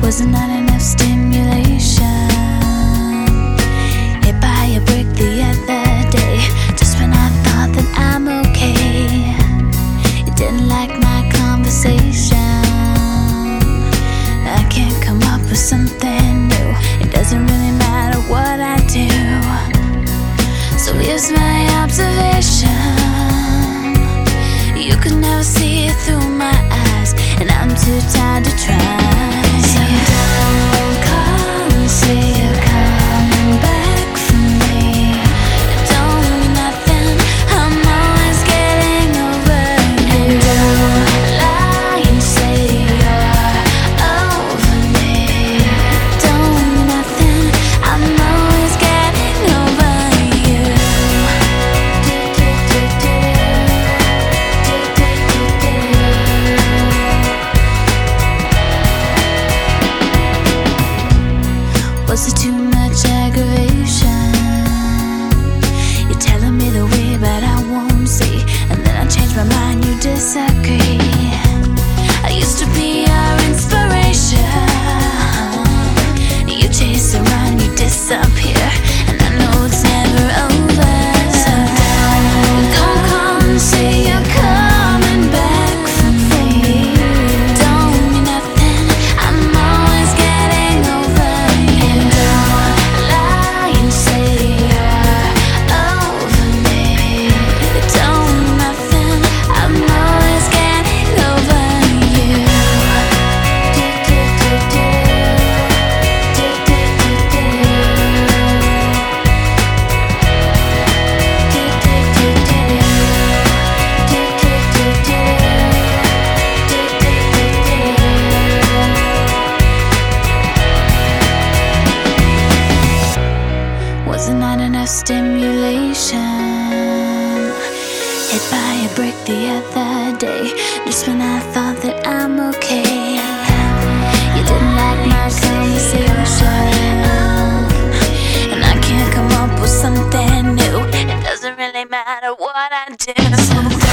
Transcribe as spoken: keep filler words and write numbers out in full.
Was not enough stimulation. Hit by a brick the other day, just when I thought that I'm okay. You didn't like my conversation. I can't come up with something new. It doesn't really matter what I do. So here's my observation: you could never see it through my eyes, and I'm too tired to try. So don't call and say you're coming back for me. It don't mean nothing, I'm always getting over you. And don't lie and say you're over me. It don't mean nothing, I'm always getting over you. Was it too much aggravation? You're telling me the way, but I won't see. And then I change my mind, you disagree. I used to be your inspiration. You chase around, you disappear, and I know it's never over. So don't, don't call and say you're coming back for me. Don't mean nothing, I'm always getting over you. And don't lie and say you're over me. It don't mean nothing, I'm always getting over you. Was it not enough stimulation? Hit by a brick the other day, just when I thought that I'm okay. You didn't like my conversation, and I can't come up with something new. It doesn't really matter what I do.